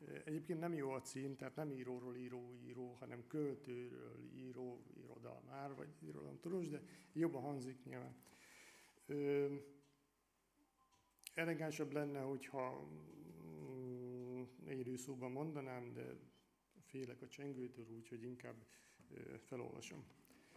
Egyébként nem jó a cím, tehát nem íróról író, hanem költőről irodalmár, vagy irodalomtudós, de jobban hangzik nyilván. Elegánsabb lenne, hogyha élő szóban mondanám, de félek a csengőtől, úgyhogy inkább felolvasom.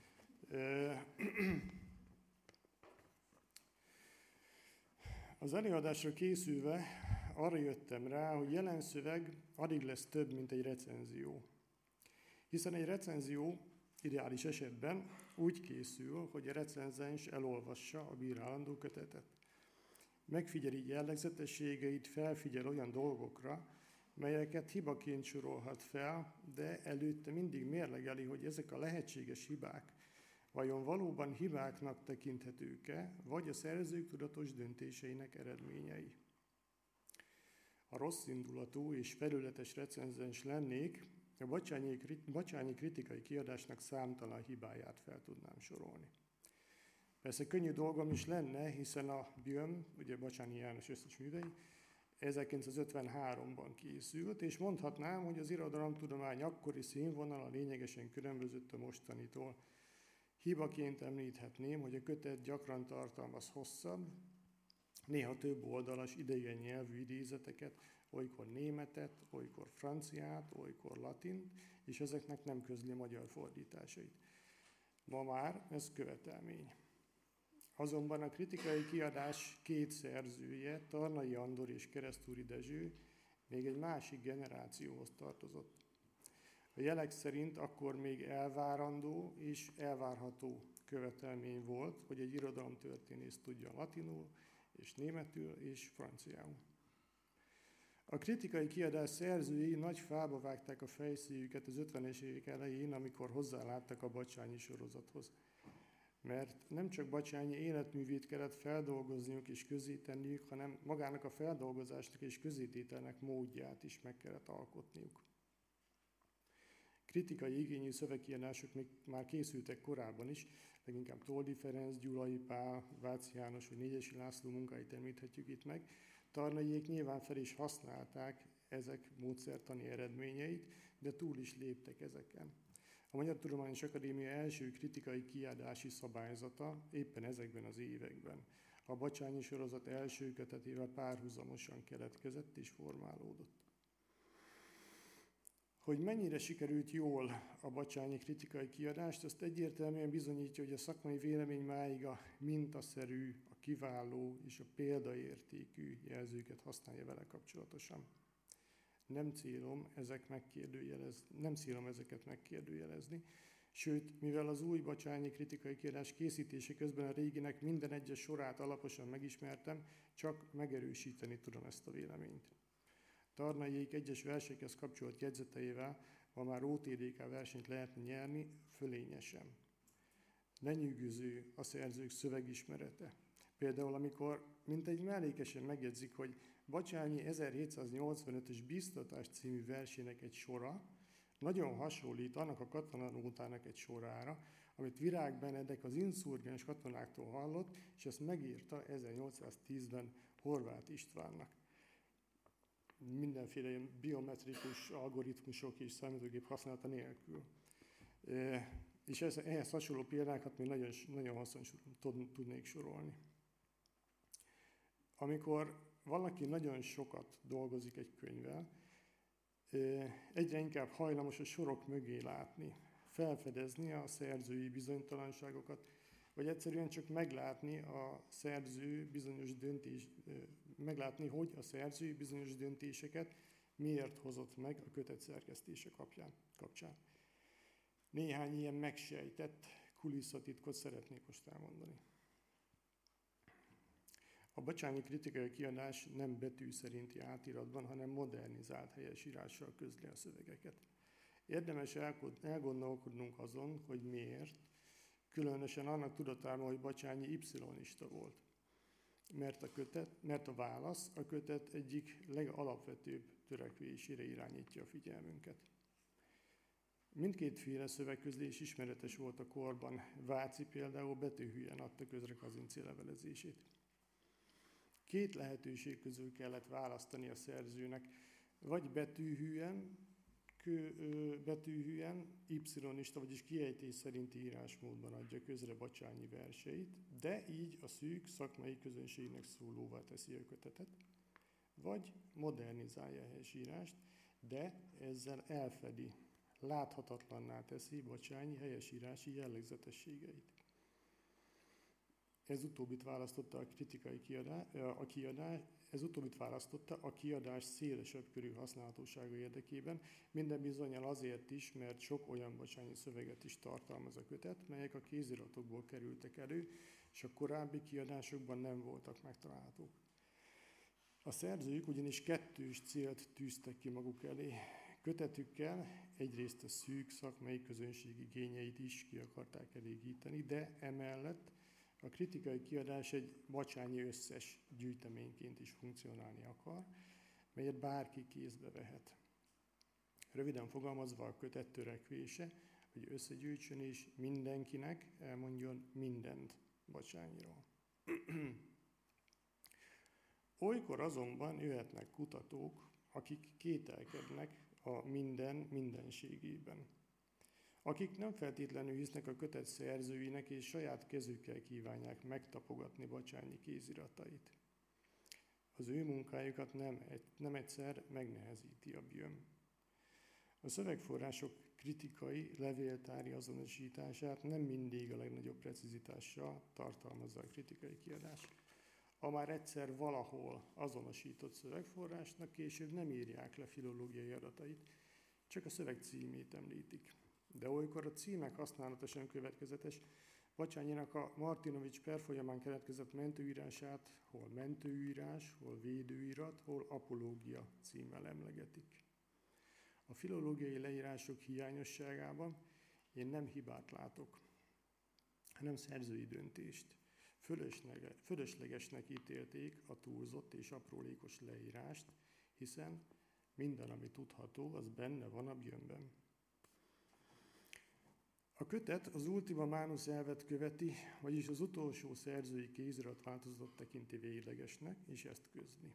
Az előadásra készülve arra jöttem rá, hogy jelen szöveg alig lesz több, mint egy recenzió. Hiszen egy recenzió ideális esetben úgy készül, hogy a recenzens elolvassa a bírálandó kötetet. Megfigyeli jellegzetességeit, felfigyel olyan dolgokra, melyeket hibaként sorolhat fel, de előtte mindig mérlegeli, hogy ezek a lehetséges hibák vajon valóban hibáknak tekinthetők-e, vagy a szerzők tudatos döntéseinek eredményei. Ha rosszindulatú és felületes recenzens lennék, a Bacsányi kritikai kiadásnak számtalan hibáját fel tudnám sorolni. Persze könnyű dolgom is lenne, hiszen a BIÖM, ugye Bacsányi János összes művei, 1953-ban készült, és mondhatnám, hogy az irodalomtudomány akkori színvonala lényegesen különbözött a mostanitól. Hibaként említhetném, hogy a kötet gyakran tartalmaz hosszabb, néha több oldalas idegen nyelvű idézeteket, olykor németet, olykor franciát, olykor latint, és ezeknek nem közli magyar fordításait. Ma már ez követelmény. Azonban a kritikai kiadás két szerzője, Tarnai Andor és Keresztúri Dezső, még egy másik generációhoz tartozott. A jelek szerint akkor még elvárandó és elvárható követelmény volt, hogy egy irodalomtörténész tudjon latinul, és németül, és franciául. A kritikai kiadás szerzői nagy fába vágták a fejszéjüket az 50-es évek elején, amikor hozzáláttak a Bacsányi sorozathoz. Mert nem csak Bacsányi életművét kellett feldolgozniuk és közzétenniük, hanem magának a feldolgozásnak és közzétételnek módját is meg kellett alkotniuk. Kritikai igényű szövegkiadások még már készültek korábban is, leginkább Toldy Ferenc, Gyulai Pál, Váci János vagy Négyesi László munkáit említhetjük itt meg. Tarnaiék nyilván fel is használták ezek módszertani eredményeit, de túl is léptek ezeken. A Magyar Tudományos Akadémia első kritikai kiadási szabályzata éppen ezekben az években. A Bacsányi sorozat első kötetével párhuzamosan keletkezett és formálódott. Hogy mennyire sikerült jól a Bacsányi kritikai kiadást, azt egyértelműen bizonyítja, hogy a szakmai vélemény máig a mintaszerű, a kiváló és a példaértékű jelzőket használja vele kapcsolatosan. Nem célom ezeket megkérdőjelezni, sőt, mivel az új Bacsányi kritikai kiadás készítése közben a réginek minden egyes sorát alaposan megismertem, csak megerősíteni tudom ezt a véleményt. Tarnaiék egyes versekhez kapcsolt jegyzeteivel, ha már OTDK versenyt lehetne nyerni, fölényesen. Lenyűgöző a szerzők szövegismerete. Például amikor mintegy mellékesen megjegyzik, hogy Bacsányi 1785-ös Biztatás című versének egy sora nagyon hasonlít annak a katonanótának egy sorára, amit Virág Benedek az inszurgens katonáktól hallott, és ezt megírta 1810-ben Horváth Istvánnak. Mindenféle biometrikus algoritmusok és számítógép használata nélkül. És ehhez hasonló példákat még nagyon hosszan tudnék sorolni. Amikor valaki nagyon sokat dolgozik egy könyvvel, egyre inkább hajlamos a sorok mögé látni, felfedezni a szerzői bizonytalanságokat, vagy egyszerűen csak meglátni, hogy a szerző bizonyos döntéseket miért hozott meg a kötet szerkesztése kapcsán. Néhány ilyen megsejtett kulisszatitkot szeretnék most elmondani. A Bacsányi kritikai kiadás nem betű szerinti átiratban, hanem modernizált helyesírással közli a szövegeket. Érdemes elgondolkodnunk azon, hogy miért, különösen annak tudatában, hogy Bacsányi y-ista volt. Mert a válasz a kötet egyik legalapvetőbb törekvésére irányítja a figyelmünket. Mindkétféle szövegközlés ismeretes volt a korban. Váci például betűhülyen adta közre Kazinczy levelezését. Két lehetőség közül kellett választani a szerzőnek. vagy betűhűen, y-ista, vagyis kiejtés szerinti írásmódban adja közre Bacsányi verseit, de így a szűk szakmai közönségnek szólóvá teszi a kötetet, vagy modernizálja a helyesírást, de ezzel elfedi, láthatatlanná teszi Bacsányi helyesírási jellegzetességeit. Ez utóbbit választotta a kiadás szélesebb körű használhatósága érdekében, minden bizonnyal azért is, mert sok olyan bacsányi szöveget is tartalmaz a kötet, melyek a kéziratokból kerültek elő, és a korábbi kiadásokban nem voltak megtalálhatók. A szerzők ugyanis kettős célt tűztek ki maguk elé. Kötetükkel egyrészt a szűk szakmai közönség igényeit is ki akarták elégíteni, de emellett a kritikai kiadás egy bacsányi összes gyűjteményként is funkcionálni akar, melyet bárki kézbe vehet. Röviden fogalmazva a kötet törekvése, hogy összegyűjtsön és mindenkinek elmondjon mindent Bacsányiról. Olykor azonban jöhetnek kutatók, akik kételkednek a minden mindenségében. Akik nem feltétlenül hisznek a kötet szerzőinek, és saját kezükkel kívánják megtapogatni Bacsányi kéziratait. Az ő munkájukat nem egyszer megnehezíti a BJÖM. A szövegforrások kritikai, levéltári azonosítását nem mindig a legnagyobb precizitással tartalmazza a kritikai kiadás. A már egyszer valahol azonosított szövegforrásnak később nem írják le filológiai adatait, csak a szöveg címét említik. De olykor a címek használata sem következetes. Bacsányinak a Martinovics per folyamán keletkezett mentőírását hol mentőírás, hol védőirat, hol apológia címmel emlegetik. A filológiai leírások hiányosságában én nem hibát látok, hanem szerzői döntést. Fölöslegesnek ítélték a túlzott és aprólékos leírást, hiszen minden, ami tudható, az benne van a BJÖM-ben. A kötet az Ultima Manus elvet követi, vagyis az utolsó szerzői kézirat változatot tekinti véglegesnek, és ezt közli.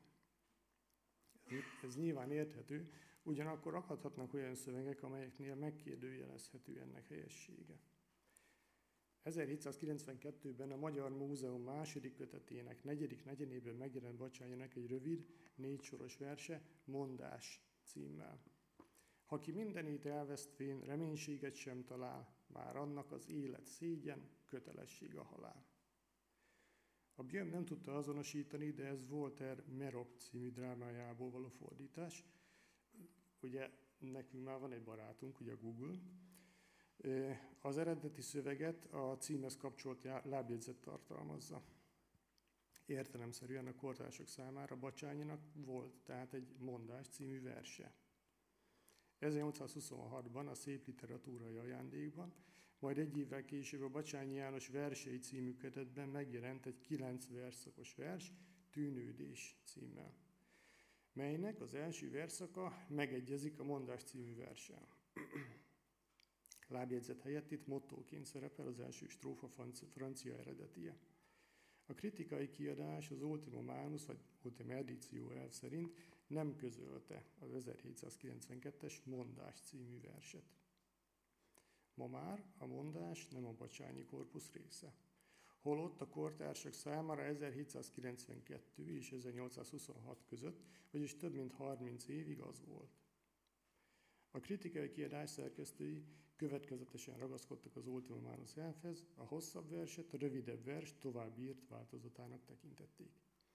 Ez nyilván érthető, ugyanakkor akadhatnak olyan szövegek, amelyeknél megkérdőjelezhető ennek helyessége. 1792-ben a Magyar Múzeum második kötetének negyedik negyedében megjelent Bacsányinak egy rövid, 4 soros verse, Mondás címmel. Ha ki mindenét elvesztvén reménységet sem talál, már annak az élet szégyen, kötelesség a halál. A BJÖM nem tudta azonosítani, de ez Voltaire Merope című drámájából való fordítás. Ugye nekünk már van egy barátunk, ugye a Google. Az eredeti szöveget a címhez kapcsolt lábjegyzet tartalmazza. Értelemszerűen a kortársak számára Bacsányinak volt tehát egy Mondás című verse. 1826-ban a Szép Literatúrai Ajándékban, majd egy évvel később a Bacsányi János Versei című kötetben megjelent egy 9 versszakos vers, Tűnődés címmel, melynek az első versszaka megegyezik a Mondás című verssel. Lábjegyzet helyett itt mottóként szerepel az első strófa francia eredetie. A kritikai kiadás az Ultima Manus vagy Ultima Editio elv szerint nem közölte az 1792-es Mondás című verset. Ma már a Mondás nem a Bacsányi korpusz része. Holott a kortársak számára 1792 és 1826 között, vagyis több mint 30 évig az volt. A kritikai kiadás szerkesztői következetesen ragaszkodtak az Ultima Manus elvhez, a hosszabb verset a rövidebb vers tovább írt változatának tekintették.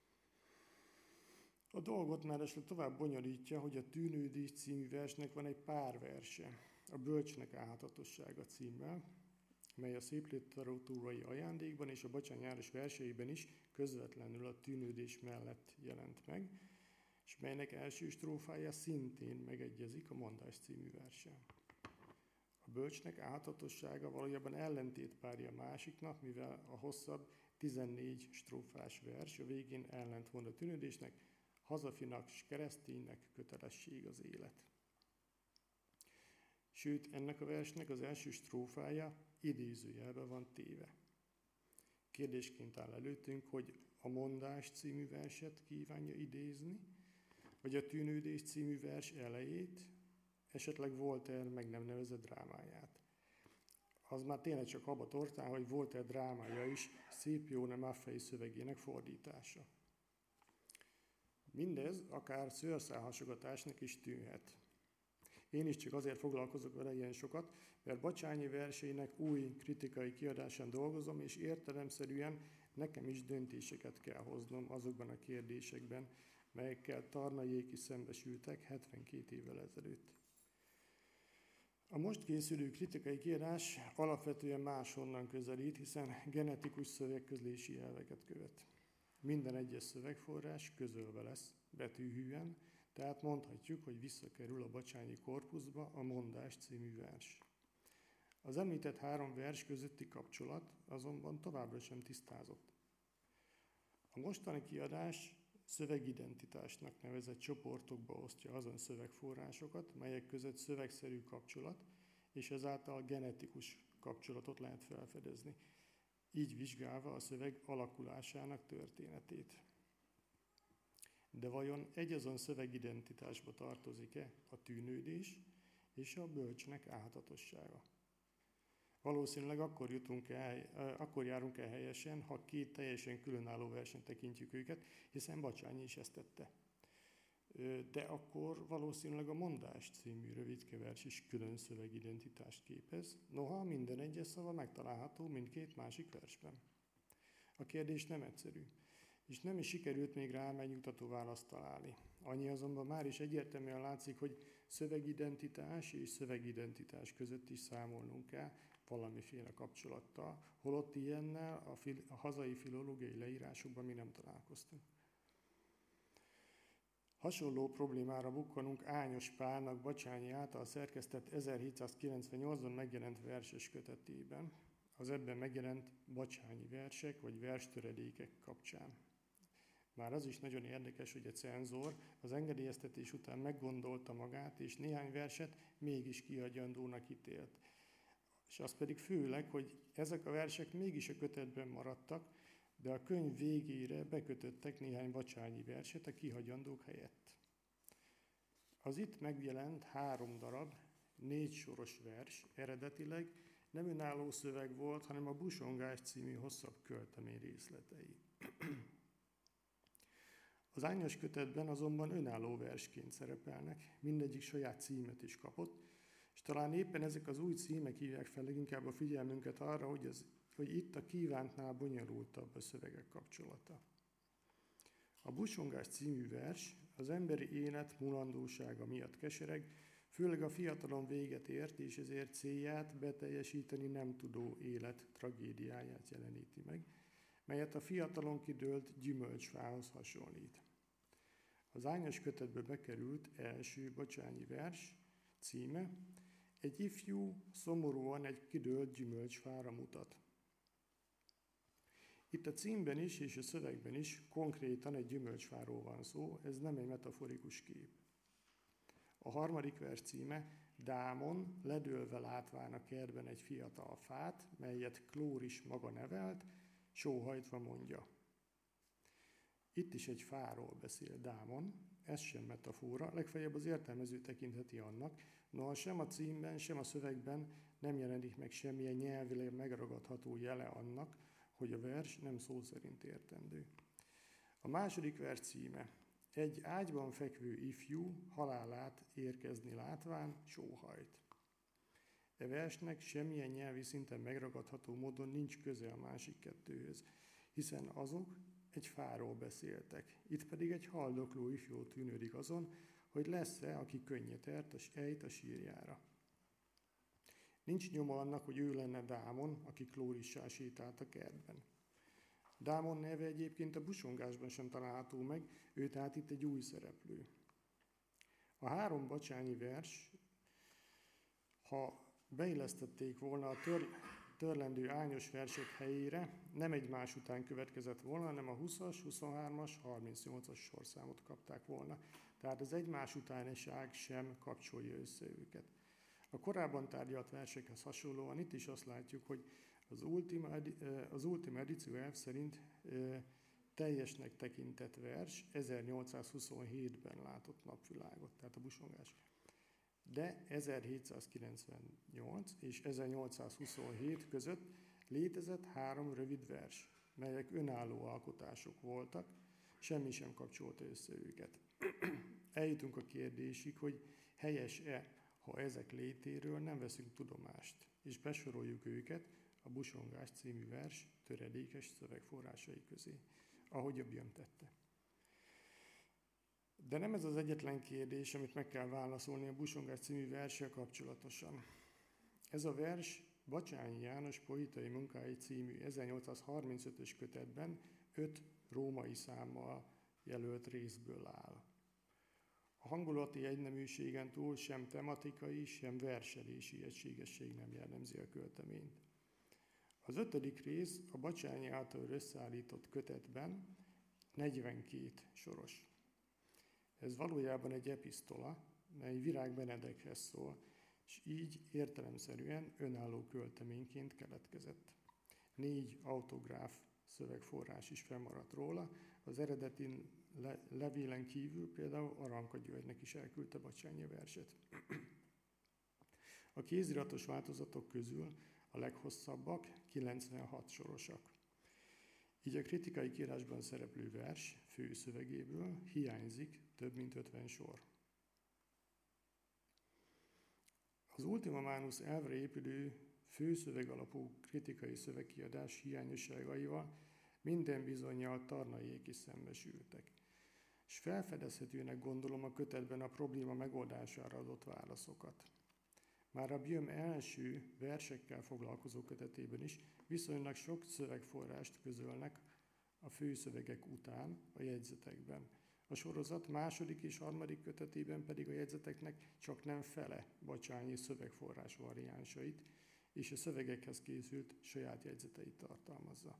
A dolgot már esetleg tovább bonyolítja, hogy a Tűnődés című versnek van egy pár verse, a Bölcsnek álhatatossága címmel, mely a Szép Literatúrai Ajándékban és a Bacsányi János verseiben is közvetlenül a tűnődés mellett jelent meg, és melynek első strófája szintén megegyezik a Mondás című verssel. A Bölcsnek álhatatossága valójában ellentétpárja a másiknak, mivel a hosszabb 14 strófás vers a végén ellentmond a tűnődésnek, hazafinak s kereszténynek kötelesség az élet. Sőt, ennek a versnek az első strófája idézőjelben van téve. Kérdésként áll előttünk, hogy a Mondás című verset kívánja idézni, vagy a Tűnődés című vers elejét, esetleg Voltaire meg nem nevezett drámáját. Az már tényleg csak haba tortán, hogy Voltaire drámája is Scipione Maffei szövegének fordítása. Mindez akár szőrszálhasogatásnak is tűnhet. Én is csak azért foglalkozok vele ilyen sokat, mert Bacsányi verseinek új kritikai kiadásán dolgozom, és értelemszerűen nekem is döntéseket kell hoznom azokban a kérdésekben, melyekkel Tarnayék is szembesültek 72 évvel ezelőtt. A most készülő kritikai kiadás alapvetően máshonnan közelít, hiszen genetikus szövegközlési elveket követ. Minden egyes szövegforrás közölve lesz, betűhűen, tehát mondhatjuk, hogy visszakerül a Bacsányi korpuszba a Mondás című vers. Az említett 3 vers közötti kapcsolat azonban továbbra sem tisztázott. A mostani kiadás szövegidentitásnak nevezett csoportokba osztja azon szövegforrásokat, melyek között szövegszerű kapcsolat, és ezáltal genetikus kapcsolatot lehet felfedezni, így vizsgálva a szöveg alakulásának történetét. De vajon egyazon szövegidentitásba tartozik-e a tűnődés és a bölcsnek álhatatossága? Valószínűleg akkor járunk el helyesen, ha 2 teljesen különálló versen tekintjük őket, hiszen Bacsányi is ezt tette. De akkor valószínűleg a Mondás című rövidke vers is külön szövegidentitást képez, noha minden egyes szava megtalálható mindkét másik versben. A kérdés nem egyszerű, és nem is sikerült még rá megnyugtató választ találni. Annyi azonban már is egyértelműen látszik, hogy szövegidentitás és szövegidentitás között is számolnunk kell valamiféle kapcsolattal, holott ilyennel a hazai filológiai leírásokban mi nem találkoztunk. Hasonló problémára bukkanunk Ányos Pálnak Bacsányi által szerkesztett 1798-ban megjelent verses kötetében, az ebben megjelent Bacsányi versek vagy verstöredékek kapcsán. Már az is nagyon érdekes, hogy a cenzor az engedélyeztetés után meggondolta magát, és néhány verset mégis kiadjandónak ítélt. És az pedig főleg, hogy ezek a versek mégis a kötetben maradtak, de a könyv végére bekötöttek néhány Bacsányi verset a kihagyandók helyett. Az itt megjelent 3 darab, 4 soros vers eredetileg nem önálló szöveg volt, hanem a Busongás című hosszabb költemény részletei. Az Ányos kötetben azonban önálló versként szerepelnek, mindegyik saját címet is kapott, és talán éppen ezek az új címek hívják fel leginkább a figyelmünket arra, hogy itt a kívántnál bonyolultabb a szövegek kapcsolata. A Busongás című vers az emberi élet mulandósága miatt kesereg, főleg a fiatalon véget ért, és ezért célját beteljesíteni nem tudó élet tragédiáját jeleníti meg, melyet a fiatalon kidőlt gyümölcsfához hasonlít. Az Ányos kötetbe bekerült első Bacsányi vers címe egy ifjú szomorúan egy kidőlt gyümölcsfára mutat. Itt a címben is és a szövegben is konkrétan egy gyümölcsfáról van szó, ez nem egy metaforikus kép. A 3. vers címe Dámon ledőlve látván a kertben egy fiatal fát, melyet Klóris maga nevelt, sóhajtva mondja. Itt is egy fáról beszél Dámon, ez sem metafora, legfeljebb az értelmező tekintheti annak, noha sem a címben, sem a szövegben nem jelenik meg semmilyen nyelvileg megragadható jele annak, hogy a vers nem szó szerint értendő. A 2. vers címe egy ágyban fekvő ifjú halálát érkezni látván sóhajt. E versnek semmilyen nyelvi szinten megragadható módon nincs köze a másik kettőhöz, hiszen azok egy fáról beszéltek. Itt pedig egy haldokló ifjú tűnődik azon, hogy lesz-e, aki könnyet ejt a sírjára. Nincs nyoma annak, hogy ő lenne Dámon, aki Klórissal sétált a kertben. Dámon neve egyébként a Busongásban sem található meg, ő tehát itt egy új szereplő. A 3 Bacsányi vers, ha beillesztették volna a törlendő Ányos versek helyére, nem egymás után következett volna, hanem a 20-as, 23-as, 38-as sorszámot kapták volna. Tehát az egymás utániság sem kapcsolja össze őket. A korábban tárgyalt versekhez hasonlóan itt is azt látjuk, hogy az Ultima Editio elv szerint teljesnek tekintett vers 1827-ben látott napvilágot, tehát a busongás. De 1798 és 1827 között létezett 3 rövid vers, melyek önálló alkotások voltak, semmi sem kapcsolta össze őket. Eljutunk a kérdésig, hogy helyes-e, ha ezek létéről nem veszünk tudomást, és besoroljuk őket a Busongás című vers töredékes szövegforrásai közé, ahogy a Björn tette. De nem ez az egyetlen kérdés, amit meg kell válaszolni a Busongás című verssel kapcsolatosan. Ez a vers Bacsányi János Poétai Munkái című 1835-ös kötetben 5 római számmal jelölt részből áll. A hangulati egyneműségen túl sem tematikai, sem verselési egységesség nem jellemzi a költeményt. Az 5. rész a Bacsányi által összeállított kötetben 42 soros. Ez valójában egy episztola, mely Virág Benedekhez szól, és így értelemszerűen önálló költeményként keletkezett. 4 autográf szövegforrás is fennmaradt róla, az eredeti levélen kívül például Aranka Györgynek is elküldte Bacsányi a verset. A kéziratos változatok közül a leghosszabbak 96 sorosak. Így a kritikai kiírásban szereplő vers főszövegéből hiányzik több mint 50 sor. Az Ultima Manus elvre épülő főszöveg alapú kritikai szövegkiadás hiányosságaival minden bizonnyal Tarnayék is szembesültek. És felfedezhetőnek gondolom a kötetben a probléma megoldására adott válaszokat. Már a Björn első versekkel foglalkozó kötetében is viszonylag sok szövegforrást közölnek a főszövegek után a jegyzetekben. A sorozat második és harmadik kötetében pedig a jegyzeteknek csak nem fele Bacsányi szövegforrás variánsait és a szövegekhez készült saját jegyzeteit tartalmazza.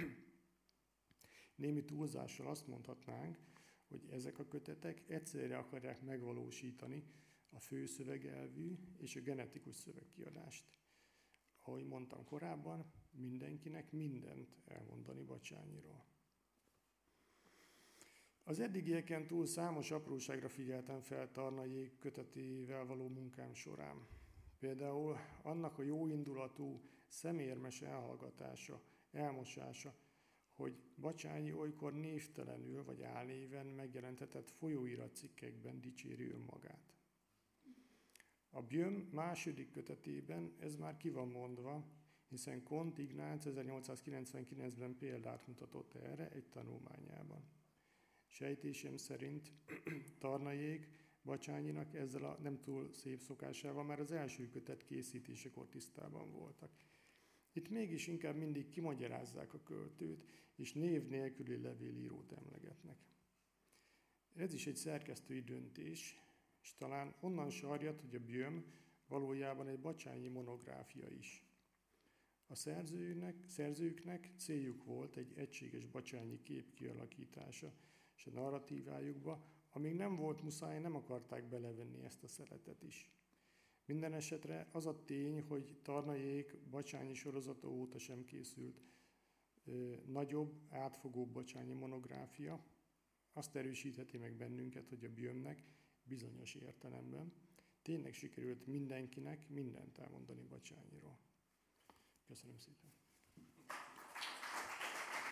Némi túlzással azt mondhatnánk, hogy ezek a kötetek egyszerre akarják megvalósítani a főszövegelvű és a genetikus szövegkiadást. Ahogy mondtam korábban, mindenkinek mindent elmondani Bacsányiról. Az eddigieken túl számos apróságra figyeltem fel Tarnayék kötetével való munkám során. Például annak a jóindulatú, szemérmes elhallgatása, elmosása, hogy Bacsányi olykor névtelenül vagy álnéven megjelentetett folyóiratcikkekben dicséri önmagát. A Björn második kötetében ez már ki van mondva, hiszen Kont Ignác 1899-ben példát mutatott erre egy tanulmányában. Sejtésem szerint Tarnayék Bacsányinak ezzel a nem túl szép szokásával már az első kötet készítésekor tisztában voltak. Itt mégis inkább mindig kimagyarázzák a költőt, és név nélküli levélírót emlegetnek. Ez is egy szerkesztői döntés, és talán onnan sarjad, hogy a Björn valójában egy bacsányi monográfia is. A szerzőknek céljuk volt egy egységes bacsányi kép kialakítása, és a narratívájukba, amíg nem volt muszáj, nem akarták belevenni ezt a szeletet is. Minden esetre az a tény, hogy Tarnayék Bacsányi sorozata óta sem készült nagyobb, átfogóbb bacsányi monográfia, azt erősítheti meg bennünket, hogy a Björnnek bizonyos értelemben tényleg sikerült mindenkinek mindent elmondani Bacsányiról. Köszönöm szépen!